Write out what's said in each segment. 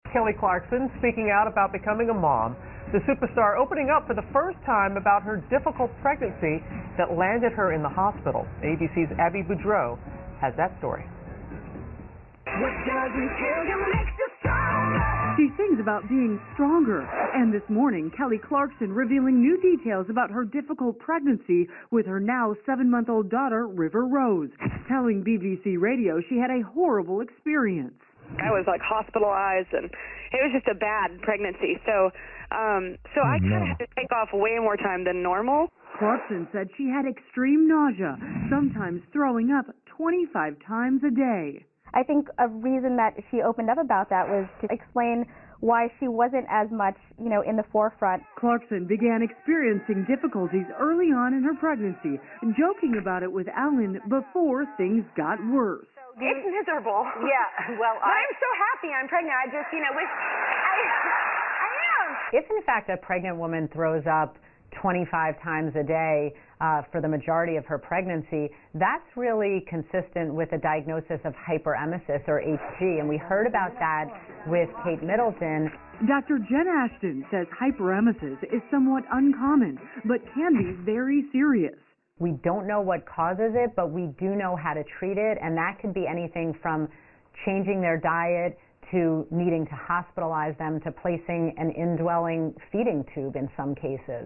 Kelly Clarkson speaking out about becoming a mom. The superstar opening up for the first time about her difficult pregnancy that landed her in the hospital. ABC's Abby Boudreau has that story. What doesn't kill you makes you stronger. She sings about being stronger. And this morning, Kelly Clarkson revealing new details about her difficult pregnancy with her now 7-month-old daughter, River Rose, telling BBC Radio she had a horrible experience. I was hospitalized, and it was just a bad pregnancy. So I kind of had to take off way more time than normal. Clarkson said she had extreme nausea, sometimes throwing up 25 times a day. I think a reason that she opened up about that was to explain why she wasn't as much, in the forefront. Clarkson began experiencing difficulties early on in her pregnancy, joking about it with Alan before things got worse. It's miserable. Yeah, well, I'm so happy I'm pregnant. I just, wish I am. If, in fact, a pregnant woman throws up 25 times a day for the majority of her pregnancy, that's really consistent with a diagnosis of hyperemesis, or HG, and we heard about that with Kate Middleton. Dr. Jen Ashton says hyperemesis is somewhat uncommon, but can be very serious. We don't know what causes it, but we do know how to treat it, and that could be anything from changing their diet to needing to hospitalize them to placing an indwelling feeding tube in some cases.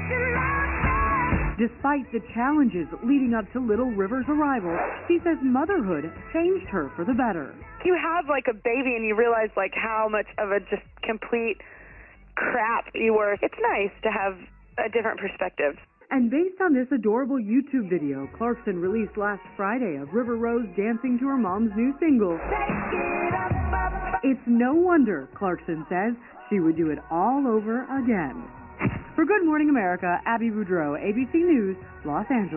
Despite the challenges leading up to little River's arrival, she says motherhood changed her for the better. You have a baby and you realize how much of a just complete crap you were. It's nice to have a different perspective. And based on this adorable YouTube video Clarkson released last Friday of River Rose dancing to her mom's new single, it's no wonder, Clarkson says, she would do it all over again. For Good Morning America, Abby Boudreau, ABC News, Los Angeles.